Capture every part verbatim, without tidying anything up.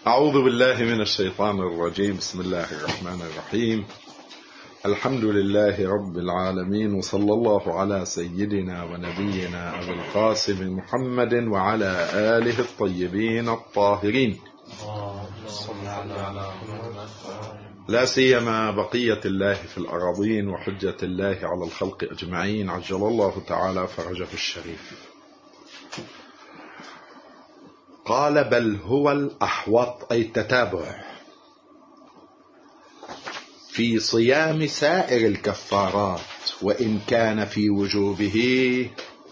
أعوذ بالله من الشيطان الرجيم. بسم الله الرحمن الرحيم. الحمد لله رب العالمين، وصلى الله على سيدنا ونبينا أبي القاسم محمد وعلى آله الطيبين الطاهرين، لا سيما بقية الله في الأراضين وحجة الله على الخلق أجمعين، عجل الله تعالى فرجه الشريف. قال: بل هو الأحوط، أي التتابع، في صيام سائر الكفارات، وإن كان في وجوبه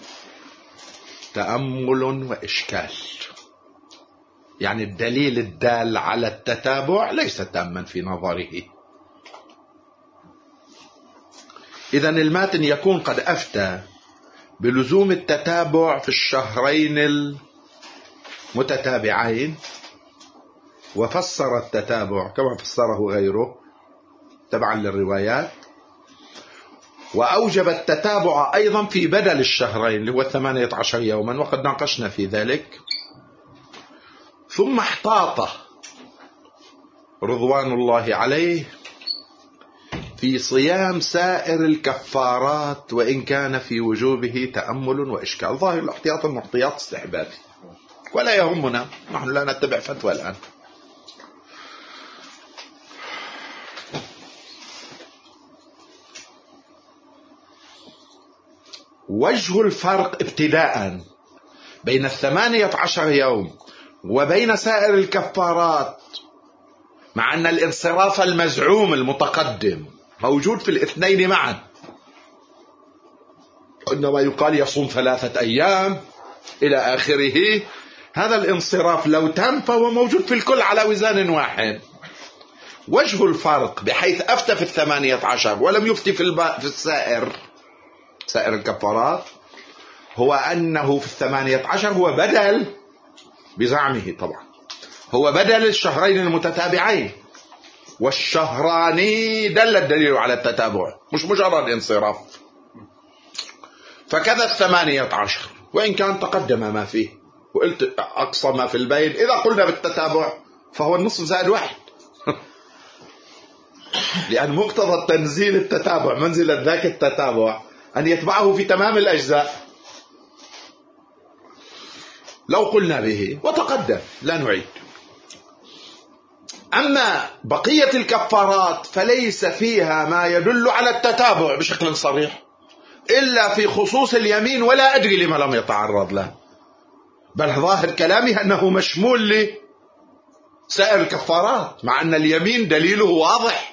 تأمل وإشكال. يعني الدليل الدال على التتابع ليس تاما في نظره. إذن الماتن يكون قد أفتى بلزوم التتابع في الشهرين المتتابعين، وفسر التتابع كما فسره غيره تبعا للروايات، وأوجب التتابع أيضا في بدل الشهرين اللي هو ثمانية عشر يوما، وقد ناقشنا في ذلك. ثم احتاط رضوان الله عليه في صيام سائر الكفارات، وإن كان في وجوبه تأمل وإشكال. ظاهر الاحتياط المحتياط استحبابي، ولا يهمنا، نحن لا نتبع فتوى الآن. وجه الفرق ابتداء بين الثمانية عشر يوم وبين سائر الكفارات، مع أن الانصراف المزعوم المتقدم موجود في الاثنين معا، إنما يقال يصوم ثلاثة أيام إلى آخره. هذا الانصراف لو تم فهو موجود في الكل على وزان واحد. وجه الفرق بحيث أفتى في الثمانية عشر ولم يفتي في, الب... في السائر سائر الكفارات، هو أنه في الثمانية عشر هو بدل، بزعمه طبعا، هو بدل الشهرين المتتابعين، والشهران دل الدليل على التتابع، مش مجرد انصراف. فكذا الثمانية عشر، وإن كان تقدم ما فيه، وقلت أقصى ما في البين إذا قلنا بالتتابع فهو النصف زائد واحد لأن مقتضى التنزيل التتابع، منزلة ذاك التتابع أن يتبعه في تمام الأجزاء. لو قلنا به وتقدم لا نعيد. أما بقية الكفارات فليس فيها ما يدل على التتابع بشكل صريح إلا في خصوص اليمين، ولا أدري لما لم يتعرض له، بل ظاهر كلامه أنه مشمول لسائر الكفارات، مع أن اليمين دليله واضح.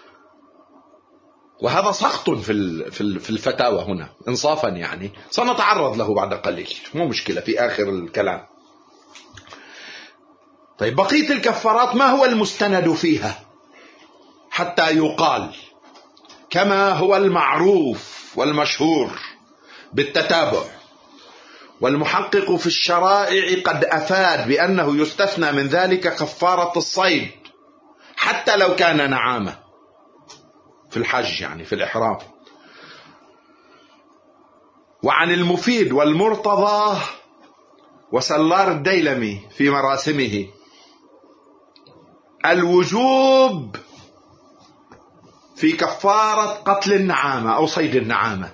وهذا سقط في في الفتاوى هنا انصافا، يعني سنتعرض له بعد قليل، مو مشكلة في آخر الكلام. طيب بقية الكفارات ما هو المستند فيها حتى يقال كما هو المعروف والمشهور بالتتابع؟ والمحقق في الشرائع قد أفاد بأنه يستثنى من ذلك كفارة الصيد حتى لو كان نعامة في الحج، يعني في الإحرام. وعن المفيد والمرتضى وسلار الديلمي في مراسمه الوجوب في كفارة قتل النعامة أو صيد النعامة.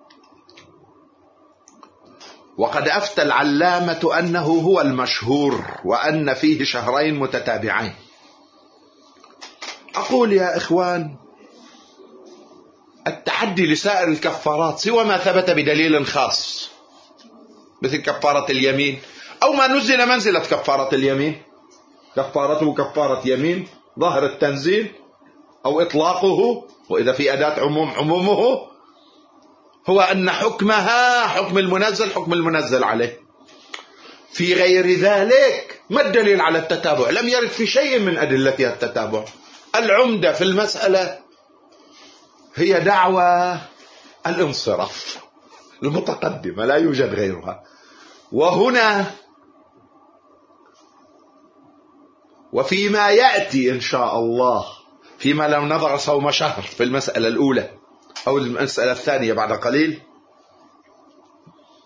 وقد أفتى العلامة أنه هو المشهور، وأن فيه شهرين متتابعين. أقول يا إخوان، التعدي لسائر الكفارات سوى ما ثبت بدليل خاص مثل كفارة اليمين، أو ما نزل منزلة كفارة اليمين، كفارته كفارة يمين ظاهر التنزيل أو إطلاقه، وإذا في أداة عموم عمومه، هو أن حكمها حكم المنزل حكم المنزل عليه. في غير ذلك ما الدليل على التتابع؟ لم يرد في شيء من أدلتها التتابع. العمدة في المسألة هي دعوى الانصراف المتقدمة، لا يوجد غيرها. وهنا وفيما يأتي إن شاء الله، فيما لو نظر صوم شهر في المسألة الأولى أو المسألة الثانية بعد قليل،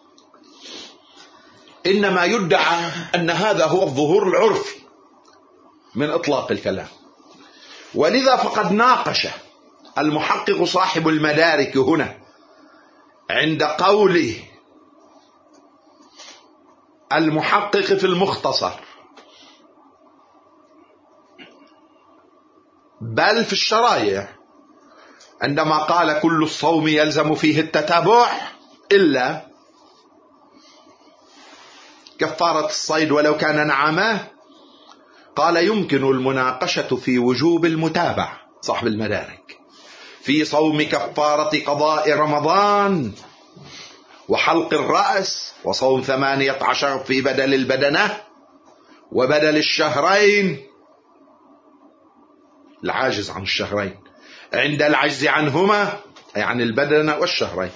إنما يدعى أن هذا هو الظهور العرفي، من إطلاق الكلام. ولذا فقد ناقش المحقق صاحب المدارك هنا عند قوله المحقق في المختصر بل في الشرائع عندما قال كل الصوم يلزم فيه التتابع إلا كفارة الصيد ولو كان نعما، قال يمكن المناقشة في وجوب المتابعة صاحب المدارك في صوم كفارة قضاء رمضان وحلق الرأس وصوم ثمانية عشر في بدل البدنة وبدل الشهرين العاجز عن الشهرين عند العجز عنهما أي عن البدنة والشهرين،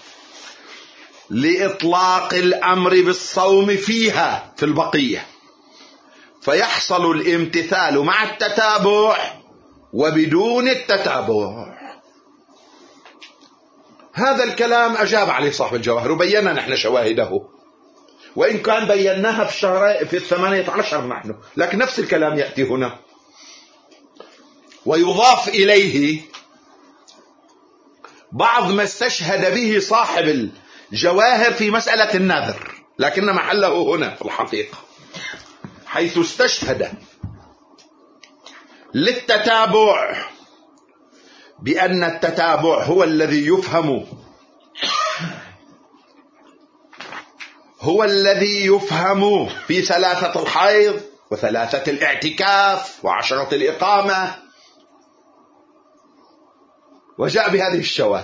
لإطلاق الأمر بالصوم فيها في البقية، فيحصل الامتثال مع التتابع وبدون التتابع. هذا الكلام أجاب عليه صاحب الجواهر وبينا نحن شواهده، وإن كان بيناها في الشهر في الثمانية عشر نحن، لكن نفس الكلام يأتي هنا. ويضاف إليه بعض ما استشهد به صاحب الجواهر في مسألة النذر، لكن محله هنا في الحقيقة، حيث استشهد للتتابع بأن التتابع هو الذي يفهم هو الذي يفهم في ثلاثة الحيض وثلاثة الاعتكاف وعشرة الإقامة، وجاء بهذه الشواهد.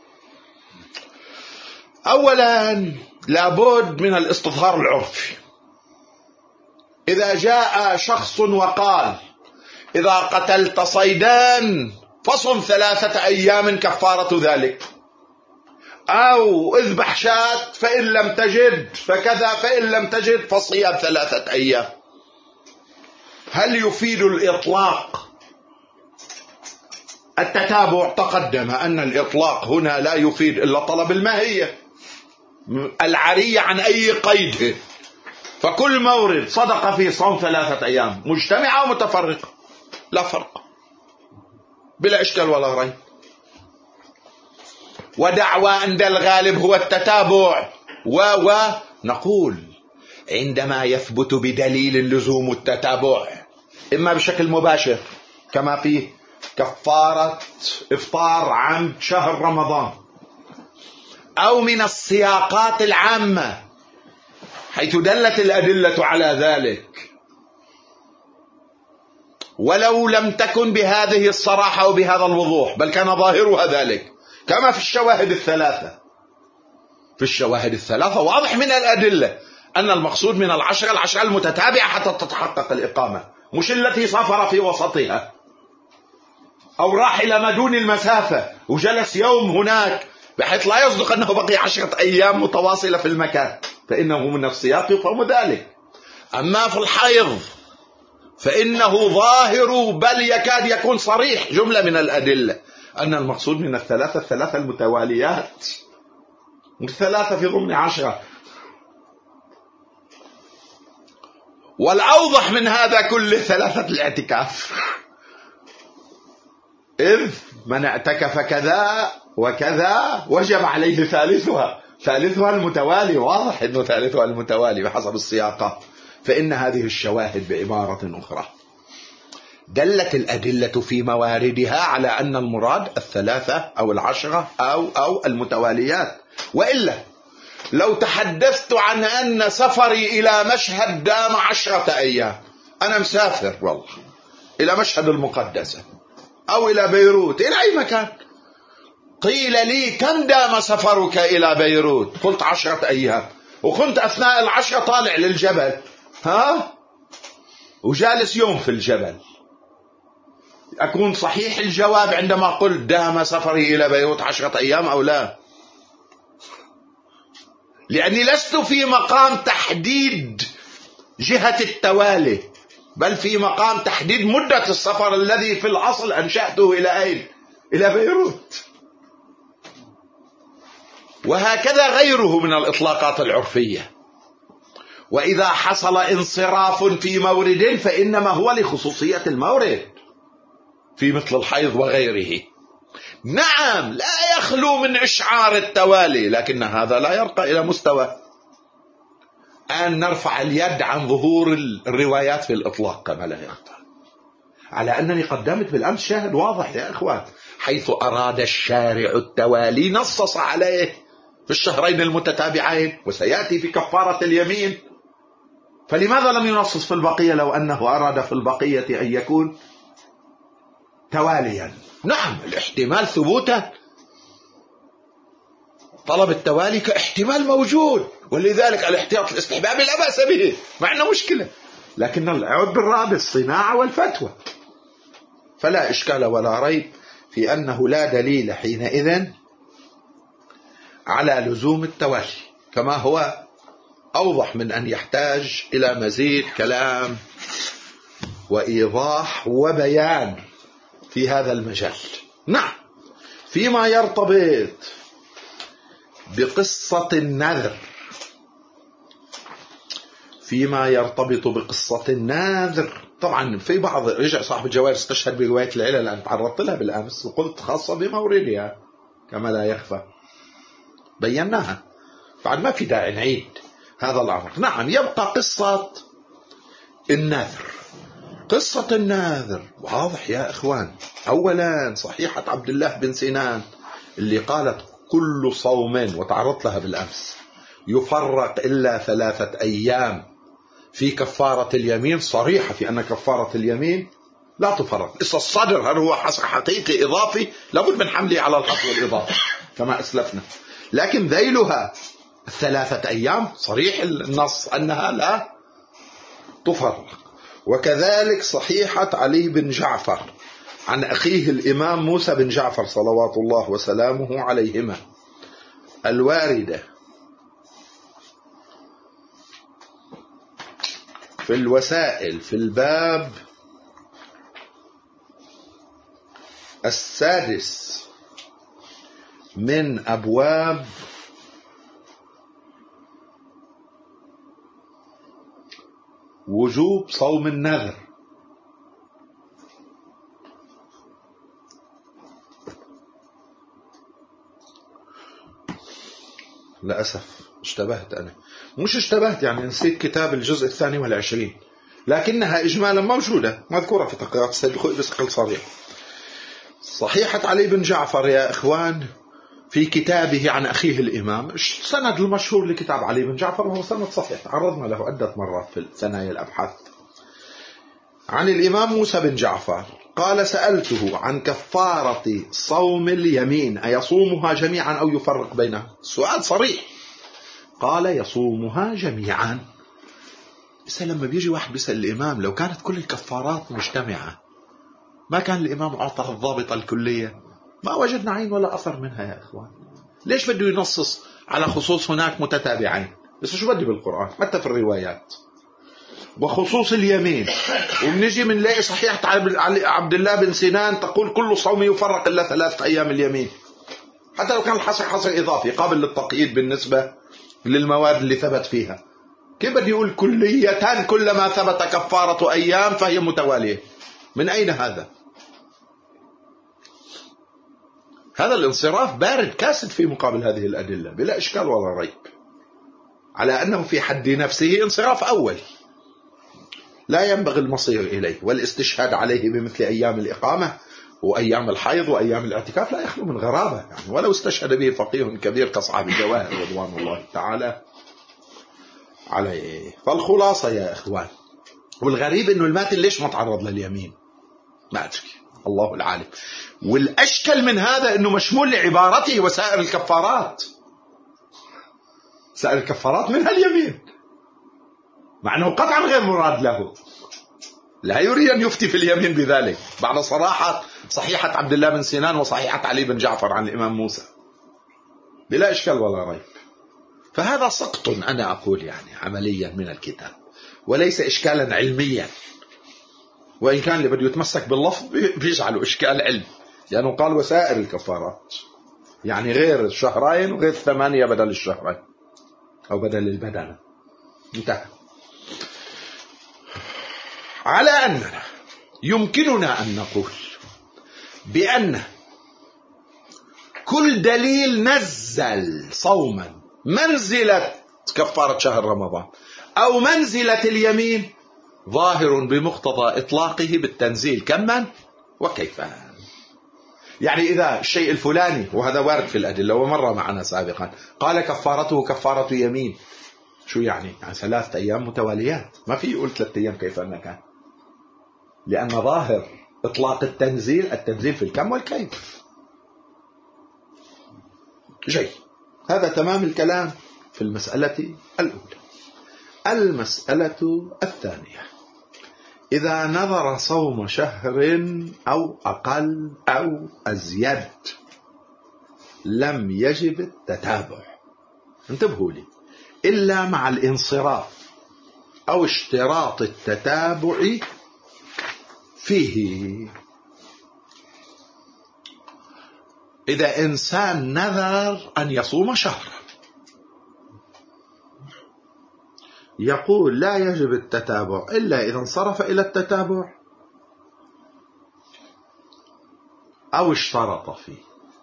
أولا لابد من الاستظهار العرفي. إذا جاء شخص وقال إذا قتلت صيدان فصم ثلاثة أيام كفارة ذلك، أو اذبح شاة فإن لم تجد فكذا فإن لم تجد فصيام ثلاثة أيام، هل يفيد الإطلاق؟ التتابع تقدم أن الإطلاق هنا لا يفيد إلا طلب الماهية العرية عن أي قيد، فكل مورد صدق في صوم ثلاثة أيام مجتمعة ومتفرقة لا فرق بلا إشكال ولا ريب. ودعوى عند الغالب هو التتابع، ونقول عندما يثبت بدليل لزوم التتابع إما بشكل مباشر كما في كفارة إفطار عن شهر رمضان، أو من السياقات العامة حيث دلت الأدلة على ذلك، ولو لم تكن بهذه الصراحة وبهذا الوضوح بل كان ظاهرها ذلك، كما في الشواهد الثلاثة. في الشواهد الثلاثة واضح من الأدلة أن المقصود من العشرة العشرة المتتابعة حتى تتحقق الإقامة، مش التي سافر في وسطها أو راح إلى ما دون المسافة وجلس يوم هناك بحيث لا يصدق أنه بقي عشرة أيام متواصلة في المكان، فإنه من السياق يفهم ذلك. أما في الحيض فإنه ظاهر بل يكاد يكون صريح جملة من الأدلة أن المقصود من الثلاثة الثلاثة المتواليات، والثلاثة في ضمن عشرة. والأوضح من هذا كله ثلاثة الاعتكاف، إذ من اعتكف كذا وكذا وجب عليه ثالثها، ثالثها المتوالي، واضح أنه ثالثها المتوالي بحسب السياقات. فإن هذه الشواهد بعبارة أخرى دلت الأدلة في مواردها على أن المراد الثلاثة أو العشرة أو أو المتواليات. وإلا لو تحدثت عن أن سفري إلى مشهد دام عشرة أيام، أنا مسافر والله إلى مشهد المقدسة أو إلى بيروت إلى أي مكان، قيل لي كم دام سفرك إلى بيروت؟ قلت عشرة أيام، وكنت أثناء العشرة طالع للجبل ها وجالس يوم في الجبل، أكون صحيح الجواب عندما قلت دام سفري إلى بيروت عشرة أيام أو لا؟ لأني لست في مقام تحديد جهة التوالي، بل في مقام تحديد مدة السفر الذي في الأصل أنشأته إلى أين؟ إلى بيروت. وهكذا غيره من الإطلاقات العرفية. وإذا حصل انصراف في مورد فإنما هو لخصوصية المورد في مثل الحيض وغيره. نعم لا يخلو من إشعار التوالي، لكن هذا لا يرقى إلى مستوى أن نرفع اليد عن ظهور الروايات في الإطلاق كما لا يخطأ. على أنني قدمت بالأمس شاهد واضح يا إخوان، حيث أراد الشارع التوالي نصص عليه في الشهرين المتتابعين وسيأتي في كفارة اليمين، فلماذا لم ينصص في البقية لو أنه أراد في البقية أن يكون تواليا؟ نعم الاحتمال ثبوته، طلب التوالي كاحتمال موجود، ولذلك الاحتياط الاستحبابي لا بأس به مع أنه مشكلة، لكن العود بالرابط الصناعة والفتوى. فلا إشكال ولا ريب في أنه لا دليل حينئذ على لزوم التوالي، كما هو أوضح من أن يحتاج إلى مزيد كلام وإيضاح وبيان في هذا المجال. نعم فيما يرتبط بقصة النذر، فيما يرتبط بقصة النذر طبعا في بعض رجع صاحب الجواهر استشهد برواية العلل أن تعرضت لها بالأمس وقلت خاصة بموردها كما لا يخفى، بيناها بعد ما في داعي نعيد هذا الأمر. نعم يبقى قصة النذر. قصة النذر واضح يا إخوان. أولا صحيحة عبد الله بن سنان اللي قالت كل صوم وتعرضت لها بالأمس يفرق إلا ثلاثة أيام في كفارة اليمين، صريحة في أن كفارة اليمين لا تفرق. إذا الصدر هل هو حقيقي إضافي لابد من حمله على الحق والإضافة كما أسلفنا، لكن ذيلها الثلاثة أيام صريح النص أنها لا تفرق. وكذلك صحيحة علي بن جعفر عن أخيه الإمام موسى بن جعفر صلوات الله وسلامه عليهما الواردة في الوسائل في الباب السادس من أبواب وجوب صوم النذر. للأسف اشتبهت أنا، مش اشتبهت يعني نسيت كتاب الجزء الثاني والعشرين، لكنها إجمالا موجودة مذكورة في تقريرات السيد الخوئي بشكل صريح. صحيحة علي بن جعفر يا إخوان في كتابه عن أخيه الإمام، السند المشهور لكتاب علي بن جعفر وهو سند صحيح تعرضنا له عدة مرات في ثنايا الأبحاث. عن الإمام موسى بن جعفر قال سألته عن كفارة صوم اليمين أيصومها جميعا أو يفرق بينها؟ السؤال صريح، قال يصومها جميعا. بس لما بيجي واحد بيسأل الإمام لو كانت كل الكفارات مجتمعة ما كان الإمام أعطى الضابطة الكلية؟ ما وجدنا عين ولا أثر منها يا إخوان. ليش بده ينصص على خصوص هناك متتابعين؟ بس شو بدي بالقرآن حتى في الروايات وخصوص اليمين، وبنجي منلاقي صحيحة عبد الله بن سنان تقول كل صوم يفرق إلا ثلاثة أيام اليمين، حتى لو كان الحصر حصر إضافي قابل للتقييد بالنسبة للمواد اللي ثبت فيها. كيف بدي يقول كلية كلما ثبت كفارة أيام فهي متوالية؟ من أين هذا؟ هذا الانصراف بارد كاسد في مقابل هذه الأدلة بلا إشكال ولا ريب، على أنه في حد نفسه انصراف أول لا ينبغي المصير إليه، والاستشهاد عليه بمثل أيام الإقامة وأيام الحيض وأيام الاعتكاف لا يخلو من غرابة يعني، ولو استشهد به فقيه كبير كصاحب الجواهر رضوان الله تعالى عليه. فالخلاصة يا إخوان، والغريب أنه الماتن ليش ما تعرض لليمين ما أدري، الله العالم. والأشكل من هذا أنه مشمول لعبارته وسائر الكفارات، سائر الكفارات منها اليمين، مع أنه قطعا غير مراد له، لا يريد أن يفتي في اليمين بذلك بعد صراحة صحيحة عبد الله بن سنان وصحيحة علي بن جعفر عن الإمام موسى بلا إشكال ولا ريب. فهذا سقط أنا أقول يعني عمليا من الكتاب وليس إشكالا علميا، وإن كان اللي بده يتمسك باللفظ بيجعله إشكال علم، لأنه قال وسائر الكفارات يعني غير الشهرين وغير الثمانية بدل الشهرين أو بدل البدنة. انتهى. على أننا يمكننا أن نقول بأن كل دليل نزل صوما منزلة كفارة شهر رمضان أو منزلة اليمين ظاهر بمقتضى إطلاقه بالتنزيل كما وكيفا. يعني إذا الشيء الفلاني، وهذا وارد في الأدلة ومر معنا سابقا، قال كفارته كفارة يمين، شو يعني؟ يعني ثلاثة أيام متواليات، ما في يقول ثلاثة أيام كيف ما كان، لأن ظاهر إطلاق التنزيل التنزيل في الكم والكيف. جيد، هذا تمام الكلام في المسألة الأولى. المسألة الثانية: إذا نظر صوم شهر أو أقل أو أزيد لم يجب التتابع، انتبهوا لي، إلا مع الانصراف أو اشتراط التتابع فيه. إذا إنسان نذر أن يصوم شهرا يقول لا يجب التتابع إلا إذا انصرف إلى التتابع أو اشترط فيه.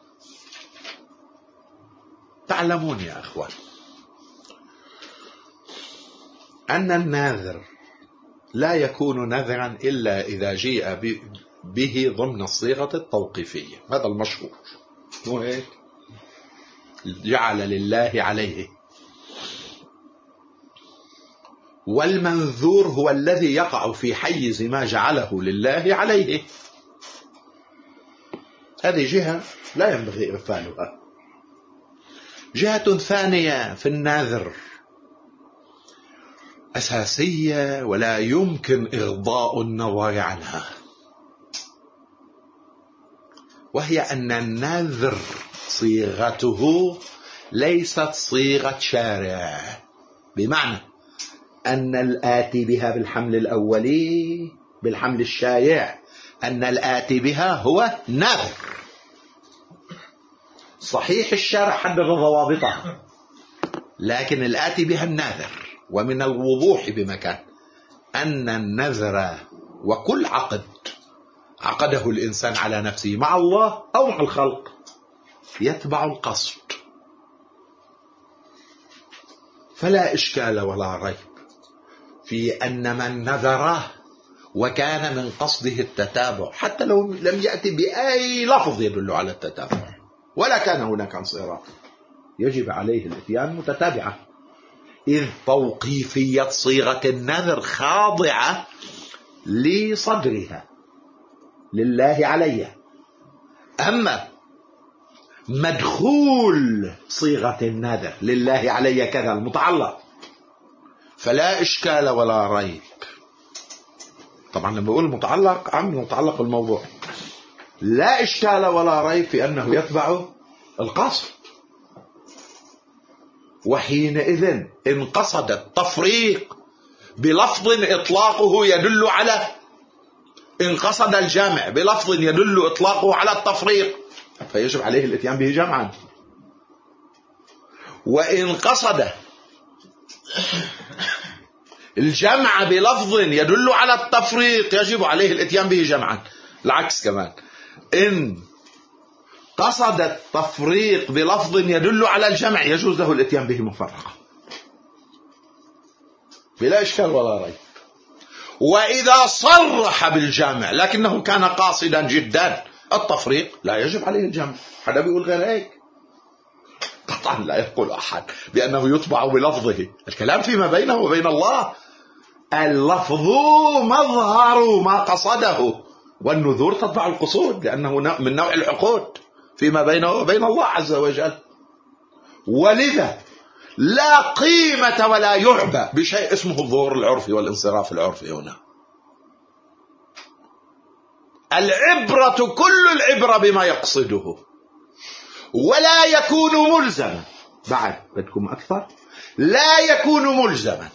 تعلمون يا أخوان أن الناذر لا يكون نذرا إلا إذا جيء به ضمن الصيغة التوقيفية، هذا المشهور، مو هيك؟ جعل لله عليه. والمنذور هو الذي يقع في حيز ما جعله لله عليه. هذه جهة لا ينبغي إغفالها. جهة ثانية في النذر أساسية ولا يمكن إغضاء النظر عنها، وهي أن النذر صيغته ليست صيغة شارع، بمعنى أن الآتي بها بالحمل الأولي بالحمل الشائع أن الآتي بها هو نذر. صحيح الشارع حدد ضوابطها، لكن الآتي بها النذر. ومن الوضوح بمكان أن النذر وكل عقد عقده الإنسان على نفسه مع الله أو مع الخلق يتبع القصد، فلا إشكال ولا ريب في أن من نذره وكان من قصده التتابع حتى لو لم يأتي بأي لفظ يدل على التتابع ولا كان هناك انصراف يجب عليه الاتيان متتابعة، إذ توقيفية صيغة النذر خاضعة لصدرها لله عليه. أما مدخول صيغة النذر لله عليه كذا المتعلق فلا إشكال ولا ريب. طبعا لما بقول متعلق عم متعلق الموضوع، لا إشكال ولا ريب في أنه يتبع القصد. وحينئذ إن قصد التفريق بلفظ إطلاقه يدل على، إن قصد الجمع بلفظ يدل إطلاقه على التفريق فيجب عليه الاتيان به جمعا. وإن قصد الجمع بلفظ يدل على التفريق يجب عليه الاتيان به جمعا. العكس كمان، إن قصد التفريق بلفظ يدل على الجمع يجوز له الاتيان به مفرقا بلا إشكال ولا ريب. وإذا صرح بالجمع لكنه كان قاصدا جدا التفريق لا يجب عليه الجمع. حدا بيقول غير هيك؟ طبعا لا يقول أحد بأنه يطبع بلفظه. الكلام فيما بينه وبين الله، اللفظ مظهر ما قصده، والنذور تتبع القصود لأنه من نوع العقود فيما بينه وبين الله عز وجل. ولذا لا قيمة ولا يعبأ بشيء اسمه الظهور العرفي والانصراف العرفي. هنا العبرة كل العبرة بما يقصده، ولا يكون ملزما. بعد بدكم أكثر، لا يكون ملزما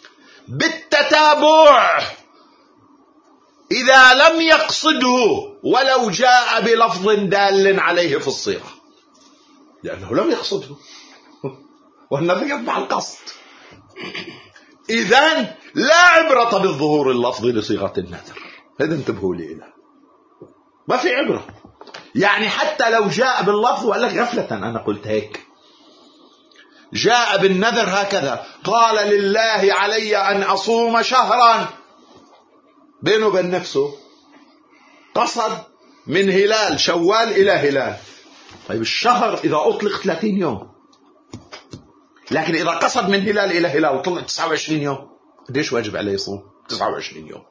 بالتتابع إذا لم يقصده ولو جاء بلفظ دال عليه في الصيغة، لأنه لم يقصده والنذر يتبع القصد. إذن لا عبرة بالظهور اللفظي لصيغة النذر. هذا انتبهوا لي إله. ما في عبرة. يعني حتى لو جاء باللفظ وقال لك غفلة أنا قلت هيك، جاء بالنذر هكذا، قال لله علي أن أصوم شهرا، بينه وبين نفسه قصد من هلال شوال إلى هلال. طيب الشهر إذا أطلق ثلاثين يوم، لكن إذا قصد من هلال إلى هلال وطلع تسعة وعشرين يوم، قديش واجب عليه يصوم؟ تسعة وعشرين يوم.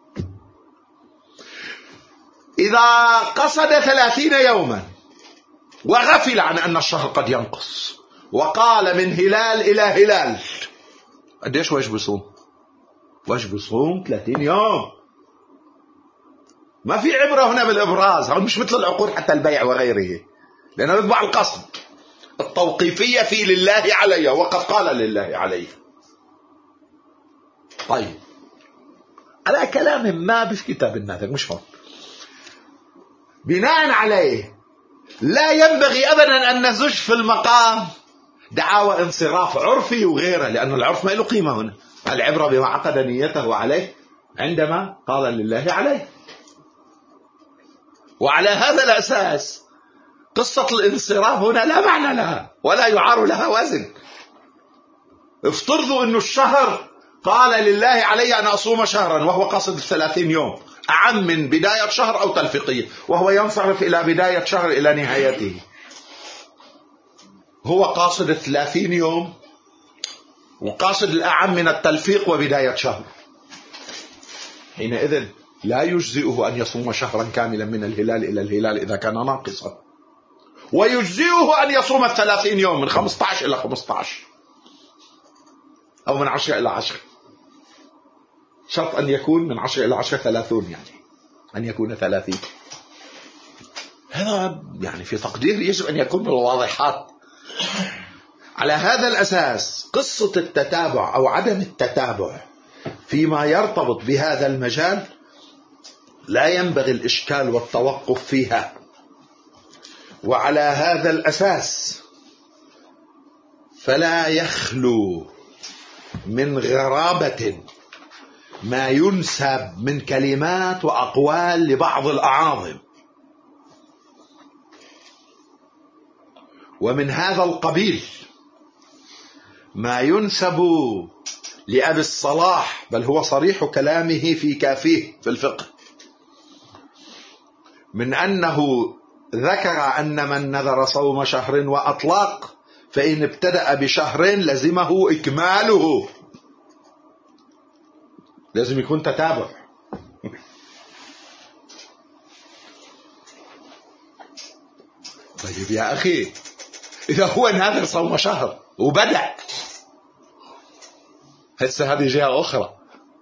إذا قصد ثلاثين يوما وغفل عن أن الشهر قد ينقص وقال من هلال إلى هلال، قديش واجب يصوم؟ واجب يصوم ثلاثين يوم. ما في عبرة هنا بالإبراز، هون مش مثل العقود حتى البيع وغيره، لأنه يتبع القصد. التوقيفية في لله علي، وقد قال لله علي. طيب على كلام ما في كتاب النذر، مش هون. بناء عليه لا ينبغي أبدا أن نزج في المقام دعاوى انصراف عرفي وغيره، لأن العرف ما له قيمة هنا. العبرة بما عقد نيته عليه عندما قال لله عليه. وعلى هذا الأساس قصة الانصراف هنا لا معنى لها ولا يعار لها وزن. افترضوا أن الشهر قال لله علي أن أصوم شهرا وهو قاصد الثلاثين يوم، أعم من بداية شهر أو تلفيقية، وهو ينصرف إلى بداية شهر إلى نهايته. هو قاصد الثلاثين يوم وقاصد الأعم من التلفيق وبداية شهر. حينئذ لا يجزئه أن يصوم شهرا كاملا من الهلال إلى الهلال إذا كان ناقصا، ويجزئه أن يصوم الثلاثين يوم من خمسة عشر إلى خمسة عشر أو من عشرة إلى عشرة. شرط أن يكون من عشرة إلى عشرة ثلاثون، يعني أن يكون ثلاثين. هذا يعني في تقدير يجب أن يكون من الواضحات. على هذا الأساس قصة التتابع أو عدم التتابع فيما يرتبط بهذا المجال لا ينبغي الإشكال والتوقف فيها. وعلى هذا الأساس فلا يخلو من غرابة ما ينسب من كلمات وأقوال لبعض الأعاظم. ومن هذا القبيل ما ينسب لأبي الصلاح، بل هو صريح كلامه في كافيه في الفقه، من أنه ذكر أن من نذر صوم شهر وأطلاق فإن ابتدأ بشهر لزمه إكماله. لازم يكون تتابع. طيب يا أخي، إذا هو نذر صوم شهر وبدأ، هسه هذه جهة أخرى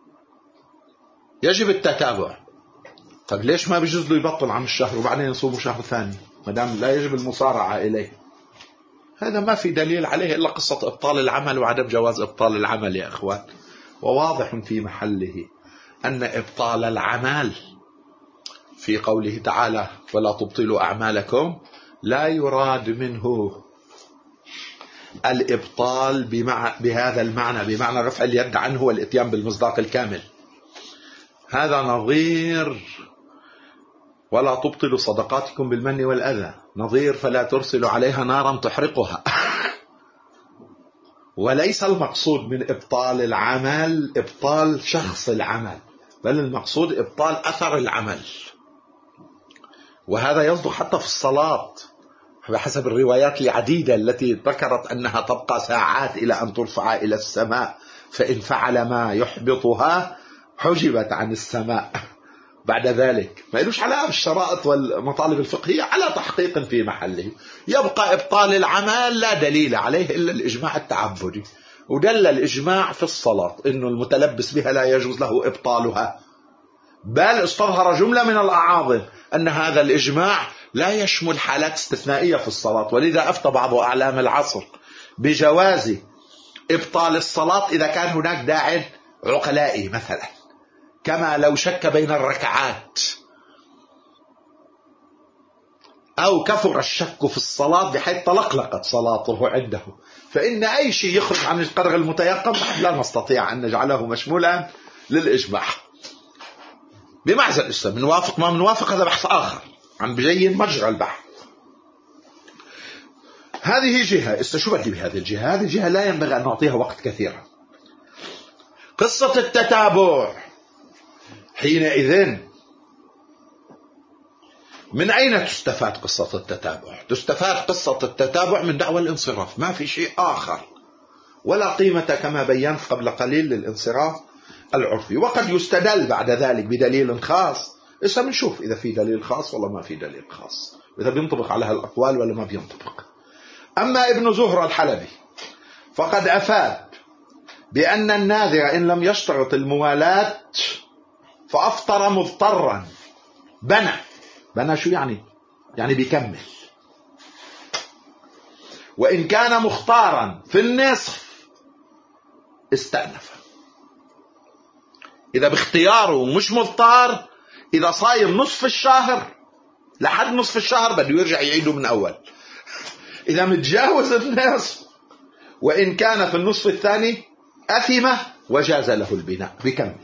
يجب التتابع. طيب ليش ما بيجوز له يبطل عن الشهر وبعدين يصوم شهر ثاني ما دام لا يجب المصارعة إليه؟ هذا ما في دليل عليه إلا قصة إبطال العمل وعدم جواز إبطال العمل يا أخوان. وواضح في محله أن إبطال العمل في قوله تعالى ولا تبطلوا أعمالكم لا يراد منه الإبطال بمع... بهذا المعنى، بمعنى رفع اليد عنه والإتيان بالمصداق الكامل. هذا نظير ولا تبطلوا صدقاتكم بالمن والأذى، نظير فلا ترسلوا عليها نارا تحرقها. وليس المقصود من إبطال العمل إبطال شخص العمل، بل المقصود إبطال أثر العمل. وهذا يصدق حتى في الصلاة بحسب الروايات العديدة التي ذكرت أنها تبقى ساعات إلى أن ترفع إلى السماء، فإن فعل ما يحبطها حجبت عن السماء بعد ذلك. ما يلوش على الشرائط والمطالب الفقهية على تحقيق في محله. يبقى إبطال العمل لا دليل عليه إلا الإجماع التعبدي، ودل الإجماع في الصلاة إنه المتلبس بها لا يجوز له إبطالها، بل استظهر جملة من الأعاظم أن هذا الإجماع لا يشمل حالات استثنائية في الصلاة. ولذا أفتى بعض أعلام العصر بجواز إبطال الصلاة إذا كان هناك داع عقلائي مثلا، كما لو شك بين الركعات أو كثر الشك في الصلاة بحيث تلقلقت صلاته عنده، فإن أي شيء يخرج عن القدر المتيقن لا نستطيع أن نجعله مشمولا للإجماع بمعزل. الإسلام منوافق ما منوافق هذا بحث آخر، عم بجين مجرى البحث. هذه جهة. استشبت بهذه الجهة. هذه الجهة لا ينبغي أن نعطيها وقت كثيرا. قصة التتابع حينئذ من أين تستفاد قصة التتابع؟ تستفاد قصة التتابع من دعوى الانصراف، ما في شيء آخر، ولا قيمة كما بينت قبل قليل للانصراف العرفي. وقد يستدل بعد ذلك بدليل خاص. إسا بنشوف إذا في دليل خاص ولا ما في دليل خاص، إذا بينطبق على هالأقوال ولا ما بينطبق. أما ابن زهرة الحلبي فقد أفاد بأن الناذر إن لم يشترط الموالاة فأفطر مضطرا. بنى بنى شو يعني؟ يعني بيكمل. وإن كان مختارا في النصف استأنف. إذا باختياره مش مضطر، إذا صاير نصف الشهر لحد نصف الشهر بده يرجع يعيده من أول. إذا متجاوز النصف وإن كان في النصف الثاني أثمة وجاز له البناء. بيكمل.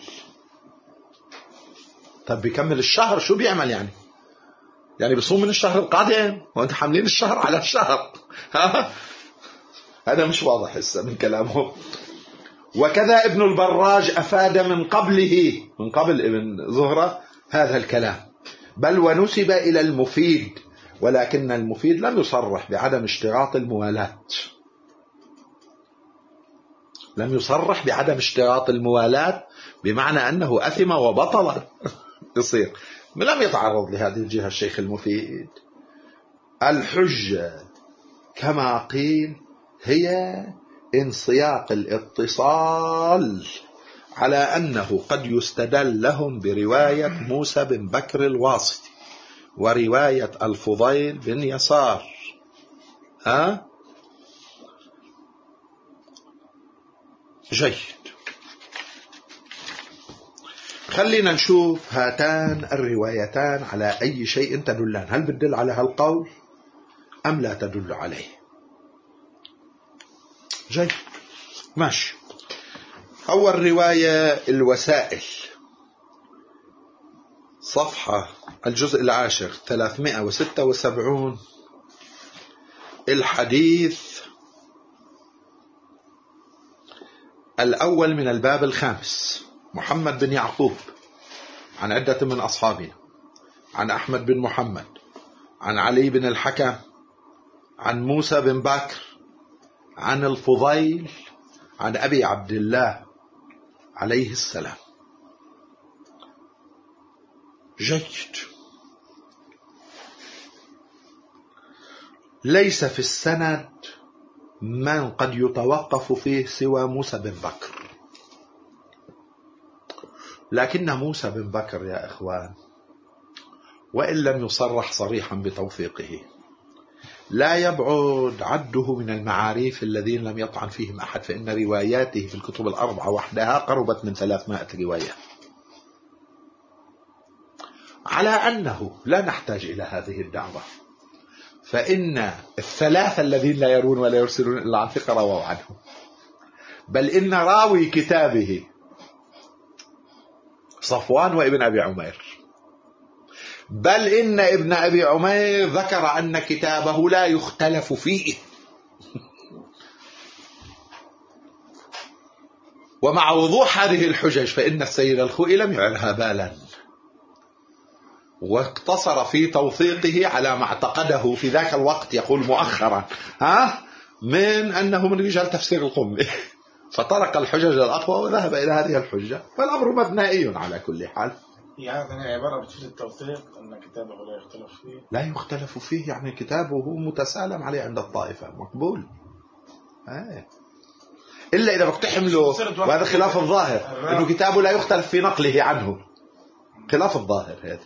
طب بيكمل الشهر شو بيعمل يعني؟ يعني بيصوم من الشهر القادم وانت حاملين الشهر على الشهر. هذا مش واضح هسه من كلامه. وكذا ابن البراج أفاد من قبله، من قبل ابن زهرة، هذا الكلام. بل ونسب إلى المفيد، ولكن المفيد لم يصرح بعدم اشتراط الموالاة. لم يصرح بعدم اشتراط الموالاة بمعنى أنه أثم وبطل يصير. لم يتعرض لهذه الجهة الشيخ المفيد. الحجة كما قيل هي انسياق الاتصال على أنه قد يستدل لهم برواية موسى بن بكر الواسطي ورواية الفضيل بن يسار. ها؟ جيد. خلينا نشوف هاتان الروايتان على أي شيء تدلان. هل بتدل على هالقول أم لا تدل عليه؟ جيد ماشي. أول رواية الوسائل، صفحة الجزء العاشر ثلاثمائة وستة وسبعين، الحديث الأول من الباب الخامس. محمد بن يعقوب عن عدة من أصحابنا، عن أحمد بن محمد، عن علي بن الحكم، عن موسى بن بكر، عن الفضيل، عن أبي عبد الله عليه السلام. جيد. ليس في السند من قد يتوقف فيه سوى موسى بن بكر، لكن موسى بن بكر يا إخوان وإن لم يصرح صريحا بتوثيقه لا يبعد عده من المعاريف الذين لم يطعن فيهم أحد، فإن رواياته في الكتب الأربعة وحدها قربت من ثلاثمائة رواية. على أنه لا نحتاج إلى هذه الدعوة، فإن الثلاثة الذين لا يرون ولا يرسلون إلا عن ثقة رووا عنه، بل إن راوي كتابه صفوان وابن أبي عمير، بل إن ابن أبي عمير ذكر أن كتابه لا يختلف فيه. ومع وضوح هذه الحجج فإن السيد الخوئي لم يعرها بالا، واقتصر في توثيقه على ما اعتقده في ذاك الوقت، يقول مؤخرا ها من أنه من رجال تفسير القمي، فترك الحجج الأقوى وذهب إلى هذه الحجة، فالأمر مبنائي على كل حال. يعني عبارة بتفيد التوثيق أن كتابه لا يختلف فيه، لا يختلف فيه، يعني كتابه متسالم عليه عند الطائفة مقبول. آه. إلا إذا بقتحم له، وهذا خلاف الظاهر أنه كتابه لا يختلف في نقله عنه، خلاف الظاهر هذا.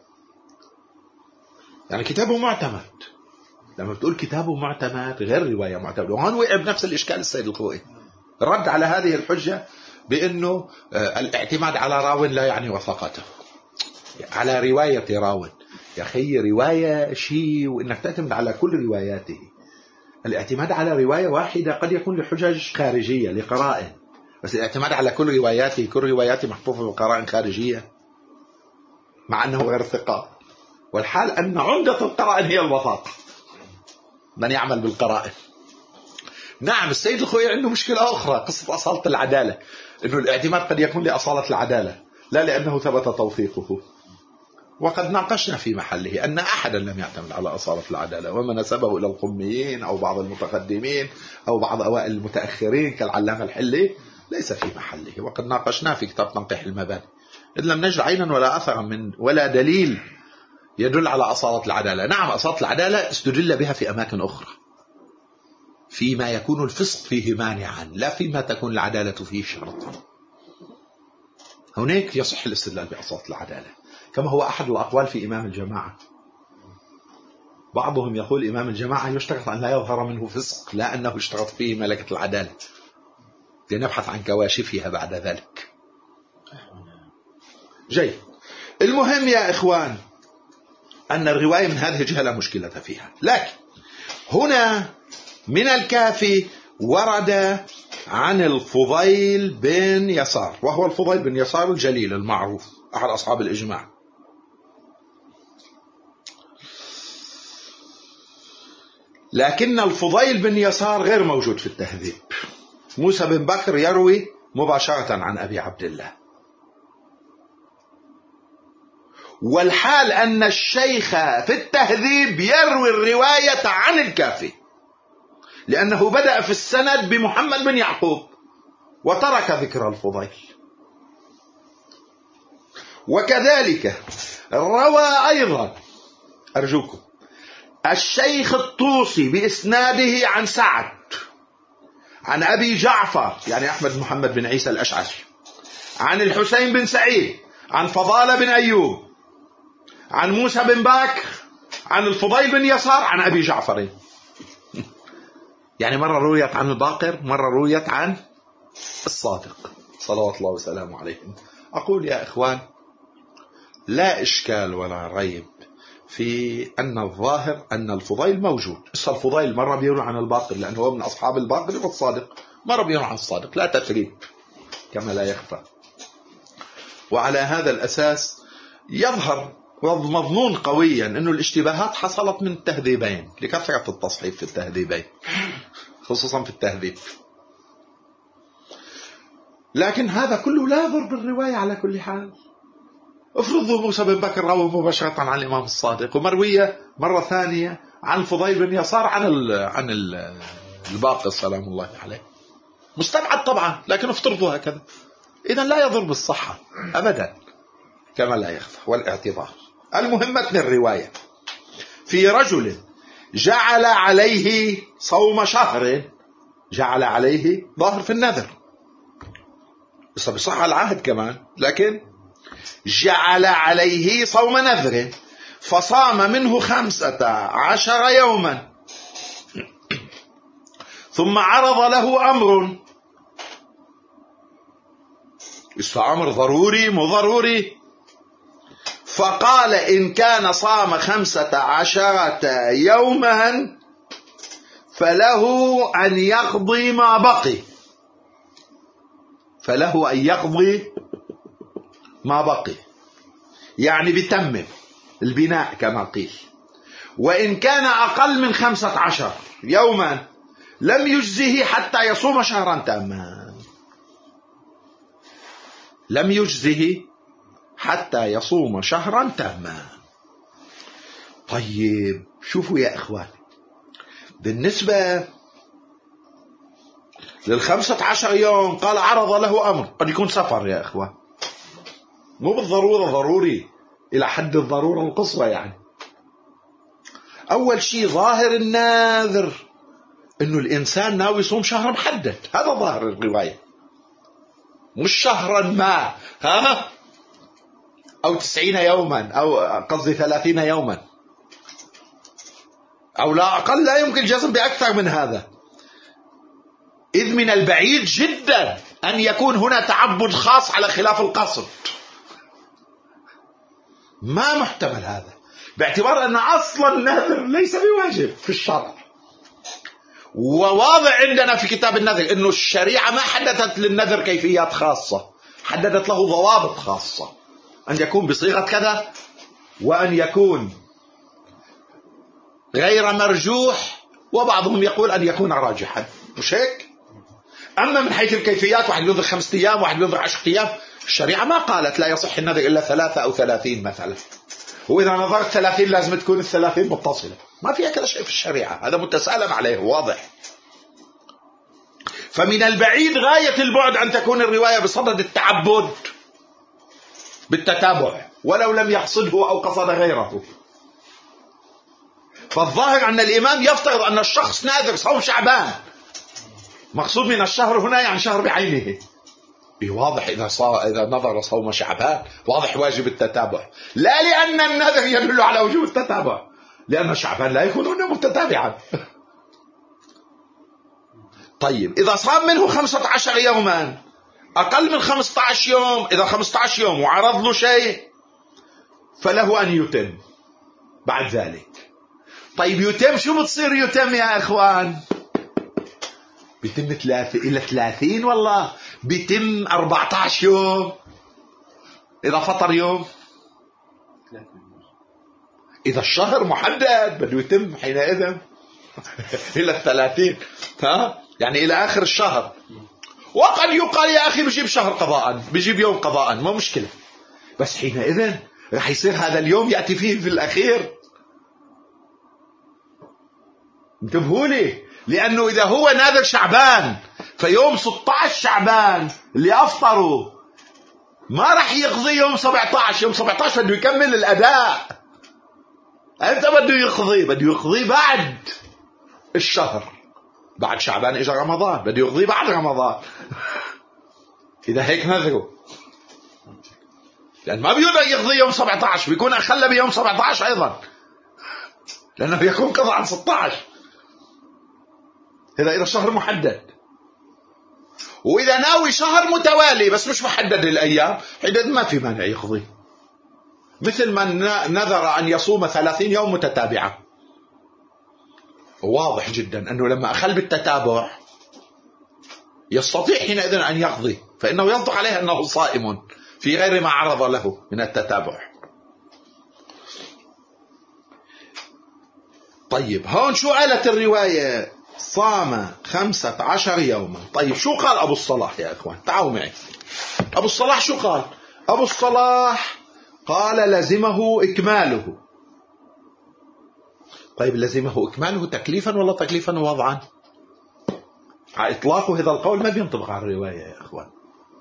يعني كتابه معتمد. لما بتقول كتابه معتمد غير رواية معتمد. وهون وقع بنفس الإشكال السيد الخوئي، رد على هذه الحجة بأنه الاعتماد على راو لا يعني وثقته، على رواية راو. يا أخي رواية شيء وإنك تعتمد على كل رواياته. الاعتماد على رواية واحدة قد يكون لحجج خارجية لقرائن، بس الاعتماد على كل رواياته، كل رواياته محفوظة بقرائن خارجية مع أنه غير ثقة، والحال أن عمدة القرائن هي الوثاقة، من يعمل بالقرائن. نعم السيد الخوئي عنده مشكلة أخرى، قصة أصالة العدالة، أنه الاعتماد قد يكون لأصالة العدالة لا لأنه ثبت توثيقه. وقد ناقشنا في محله أن أحدا لم يعتمد على أصالة العدالة، وما نسبه إلى القميين أو بعض المتقدمين أو بعض أوائل المتأخرين كالعلامة الحلي ليس في محله. وقد ناقشنا في كتاب تنقيح المباني إذ لم نجد عينا ولا أثرا من ولا دليل يدل على أصالة العدالة. نعم أصالة العدالة استدل بها في أماكن أخرى فيما يكون الفسق فيه مانعا، لا فيما تكون العدالة فيه شرطا. هناك يصح الاستدلال بأصالة العدالة، كما هو أحد الأقوال في إمام الجماعة. بعضهم يقول إمام الجماعة يشترط أن لا يظهر منه فسق، لا أنه يشترط فيه ملكة العدالة، لنبحث عن كواشفها بعد ذلك. جيد. المهم يا إخوان أن الرواية من هذه الجهة لا مشكلة فيها، لكن هنا من الكافي ورد عن الفضيل بن يسار، وهو الفضيل بن يسار الجليل المعروف أحد أصحاب الإجماع. لكن الفضيل بن يسار غير موجود في التهذيب. موسى بن بكر يروي مباشرة عن أبي عبد الله، والحال أن الشيخ في التهذيب يروي الرواية عن الكافي، لأنه بدأ في السند بمحمد بن يعقوب وترك ذكر الفضيل. وكذلك روى أيضا أرجوكم الشيخ الطوسي بإسناده عن سعد عن أبي جعفر يعني أحمد بن محمد بن عيسى الأشعثي عن الحسين بن سعيد عن فضالة بن أيوب عن موسى بن بكر عن الفضيل بن يسار عن أبي جعفر. يعني مرة رويت عن الباقر، مرة رويت عن الصادق صلوات الله وسلامه عليه. أقول يا إخوان لا إشكال ولا ريب في أن الظاهر أن الفضيل موجود. بس الفضيل مرة بيروي عن الباقر لأنه هو من أصحاب الباقر والصادق، مرة بيروي عن الصادق، لا تثريب كما لا يخفى. وعلى هذا الأساس يظهر مظنون قويا أنه الاشتباهات حصلت من التهذيبين لكثرة التصحيف في التهذيبين خصوصا في التهذيب. لكن هذا كله لا يضر بالرواية على كل حال. افرضوا موسى بن بكر روى مباشرة عن الإمام الصادق، ومروية مرة ثانية عن الفضيل بن يسار عن ال عن ال الباقر سلام الله عليه. مستبعد طبعا، لكن افترضوا هكذا، إذا لا يضر بالصحة أبدا كما لا يخفى والاعتبار. المهمة من الرواية في رجل جعل عليه صوم شهر، جعل عليه ظاهر في النذر بس بصح العهد كمان، لكن جعل عليه صوم نذر فصام منه خمسة عشر يوما، ثم عرض له أمر، أمر ضروري مو ضروري، فقال إن كان صام خمسة عشرة يوما فله أن يقضي ما بقي، فله أن يقضي ما بقي يعني بتمم البناء كما قيل. وإن كان أقل من خمسة عشر يوما لم يجزه حتى يصوم شهرا تاما، لم يجزه حتى يصوم شهرا تاما. طيب شوفوا يا إخوان، بالنسبة للخمسة عشر يوم قال عرض له أمر، قد يكون سفر يا إخوان، مو بالضرورة ضروري إلى حد الضرورة القصوى. يعني أول شيء ظاهر الناذر إنه الإنسان ناوي يصوم شهر محدد، هذا ظاهر الرواية، مش شهرا ما ها أو تسعين يوما أو قصدي ثلاثين يوما أو لا أقل، لا يمكن الجزم بأكثر من هذا، إذ من البعيد جدا أن يكون هنا تعبد خاص على خلاف القصد، ما محتمل هذا، باعتبار أن أصلا النذر ليس بواجب في الشرع، وواضح عندنا في كتاب النذر أنه الشريعة ما حددت للنذر كيفيات خاصة، حددت له ضوابط خاصة، أن يكون بصيغة كذا، وأن يكون غير مرجوح، وبعضهم يقول أن يكون راجحا، مش هيك؟ أما من حيث الكيفيات، واحد ينذر خمسة أيام، واحد ينذر عشرة أيام، الشريعة ما قالت لا يصح النذر إلا ثلاثة أو ثلاثين مثلا، وإذا نظرت ثلاثين لازم تكون الثلاثين متصلة. ما فيها كذا شيء في الشريعة، هذا متسألا عليه واضح. فمن البعيد غاية البعد أن تكون الرواية بصدد التعبد بالتتابع ولو لم يقصده أو قصد غيره. فالظاهر أن الإمام يفترض أن الشخص ناذر صوم شعبان، مقصود من الشهر هنا يعني شهر بعينه. واضح إذا صار إذا نظر صوم شعبان واضح واجب التتابع، لا لأن النذر يدل على وجوب التتابع، لأن شعبان لا يكون متتابعا. طيب إذا صام منه خمسة عشر يوما، أقل من خمسة عشر يوم، إذا خمسة عشر يوم وعرض له شيء فله أن يتم بعد ذلك. طيب يتم شو بتصير يتم يا إخوان؟ بيتم ثلاثة إلى ثلاثين، والله بيتم أربعة عشر يوم إذا فطر يوم. إذا الشهر محدد بده يتم حينئذ إلى الثلاثين، ها يعني إلى آخر الشهر. وقد يقال يا أخي بجيب شهر قضاء، بجيب يوم قضاء، ما مشكلة، بس حينئذ رح يصير هذا اليوم يأتي فيه في الأخير. انتبهوا لي، لأنه إذا هو ناذر شعبان فيوم ستة عشر شعبان اللي أفطروا ما رح يقضي يوم سبعة عشر، يوم سبعة عشر بده يكمل الأداء. أنت بده يقضي بده يقضي بعد الشهر، بعد شعبان إجا رمضان بده يقضي بعد رمضان. إذا هيك نذره، لأن ما بيقدر يقضي يوم سبعة عشر، بيكون أخلى بيوم سبعة عشر أيضا، لأنه بيكون قضى عن ستة عشر. إذا إذا الشهر محدد، وإذا ناوي شهر متوالي بس مش محدد الأيام، حينئذ ما في مانع يقضي، مثل من نذر أن يصوم ثلاثين يوم متتابعة. واضح جدا أنه لما أخل بالتتابع يستطيع حينئذ أن يقضي، فإنه يصدق عليه أنه صائم في غير ما عرض له من التتابع. طيب هون شو قالت الرواية؟ صام خمسة عشر يوما. طيب شو قال أبو الصلاح يا إخوان؟ تعالوا معي. أبو الصلاح شو قال؟ أبو الصلاح قال لزمه إكماله. طيب لزمه إكماله تكليفا ولا تكليفا ووضعا؟ على إطلاقه هذا القول ما بينطبق على الرواية يا إخوان.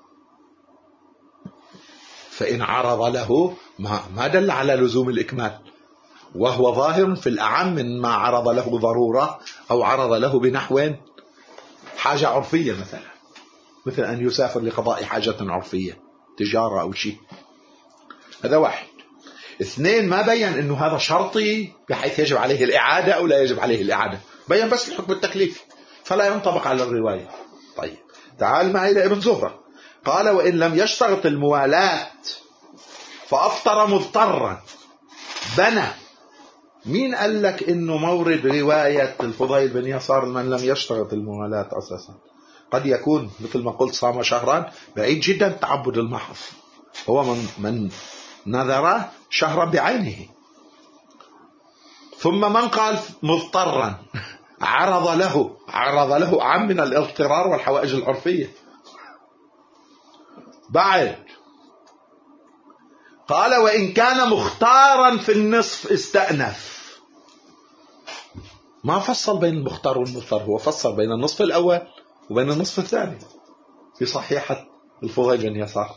فإن عرض له ما, ما دل على لزوم الإكمال، وهو ظاهر في الأعم من ما عرض له ضرورة أو عرض له بنحو حاجة عرفية، مثلا مثل أن يسافر لقضاء حاجة عرفية، تجارة أو شيء. هذا واحد. اثنين، ما بين أنه هذا شرطي بحيث يجب عليه الإعادة أو لا يجب عليه الإعادة، بين بس الحكم التكليفي فلا ينطبق على الرواية. طيب تعال معي إلى ابن زهرة، قال وإن لم يشترط الموالاة فأفطر مضطرا بنى. مين قال لك إنه مورد رواية الفضيل بن يسار من لم يشترط الموالاة أساسا؟ قد يكون مثل ما قلت صام شهرا، بعيد جدا التعبد المحض، هو من من نذر شهرا بعينه. ثم من قال مضطرا عرض له عرض له عام من الاضطرار والحوائج العرفية. بعد قال وإن كان مختارا في النصف استأنف. ما فصل بين المختار والمضطر، هو فصل بين النصف الأول وبين النصف الثاني في صحيحة الفضيل بن يسار.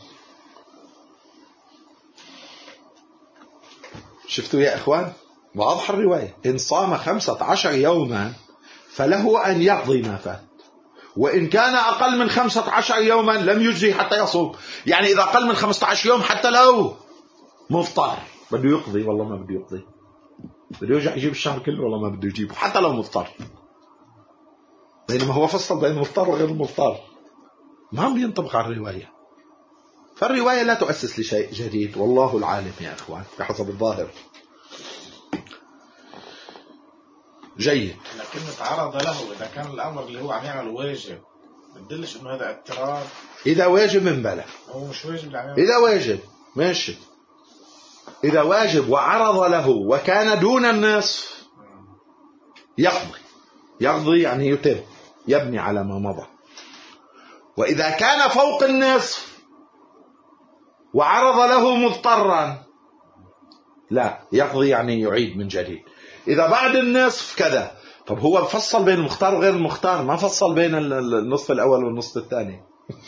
شفتوا يا إخوان؟ واضح الرواية. إن صام خمسة عشر يوما فله أن يقضي ما فات، وإن كان أقل من خمسة عشر يوما لم يجزي حتى يصوم. يعني إذا أقل من خمسة عشر يوم حتى لو مفطر بده يقضي، والله ما بده يقضي، بده يرجع يجيب الشهر كله، والله ما بده يجيبه حتى لو مفطر. بينما هو فصل بين المفطر وغير المفطر، ما عم ينطبق على الرواية. فالرواية لا تؤسس لشيء جديد، والله العالم يا إخوان بحسب الظاهر. جيد. لكن تعرض له إذا كان الأمر اللي هو عم يعمل واجب بتدلش إنه هذا اضطرار. إذا واجب من بلا، هو مش واجب يعني. إذا واجب ماشي، إذا واجب وعرض له وكان دون النصف يقضي. يقضي يعني يتم، يبني على ما مضى. وإذا كان فوق النصف وعرض له مضطرا لا يقضي، يعني يعيد من جديد. إذا بعد النصف كذا. طب هو فصل بين المختار وغير المختار، ما فصل بين النصف الأول والنصف الثاني.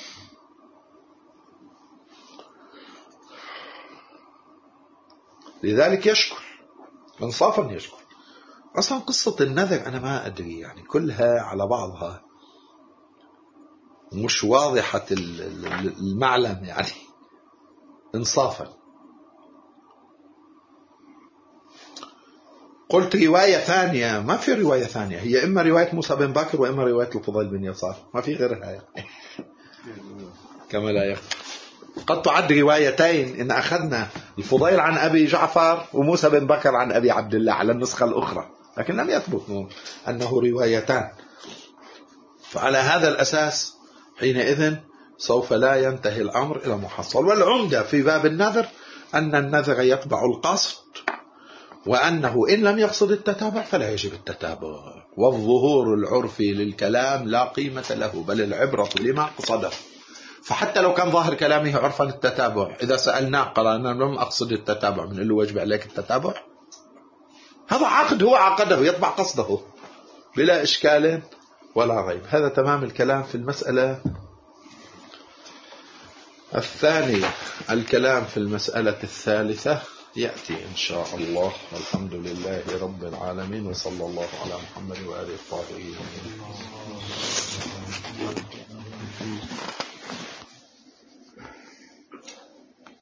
لذلك يشكر انصافا، يشكر. أصلا قصة النذر أنا ما أدري، يعني كلها على بعضها مش واضحة المعلم يعني انصافا. قلت رواية ثانية، ما في رواية ثانية، هي إما رواية موسى بن بكر وإما رواية الفضيل بن يسار، ما في غيرها يعني. كما لا يخفى. قد تعد روايتين إن أخذنا الفضيل عن أبي جعفر وموسى بن بكر عن أبي عبد الله على النسخة الأخرى، لكن لم يثبت أنه روايتان. فعلى هذا الأساس حينئذ سوف لا ينتهي الأمر إلى محصل. والعمدة في باب النذر أن النذر يتبع القصد، وأنه إن لم يقصد التتابع فلا يجب التتابع. والظهور العرفي للكلام لا قيمة له، بل العبرة لما قصده. فحتى لو كان ظاهر كلامه عرفا التتابع، إذا سألناه قال أنا لم أقصد التتابع، من له واجب عليك التتابع؟ هذا عقد هو عقده، يتبع قصده بلا إشكال ولا ريب. هذا تمام الكلام في المسألة الثانية. الكلام في المسألة الثالثة يأتي إن شاء الله. والحمد لله رب العالمين، وصلى الله على محمد وآله الطاهرين.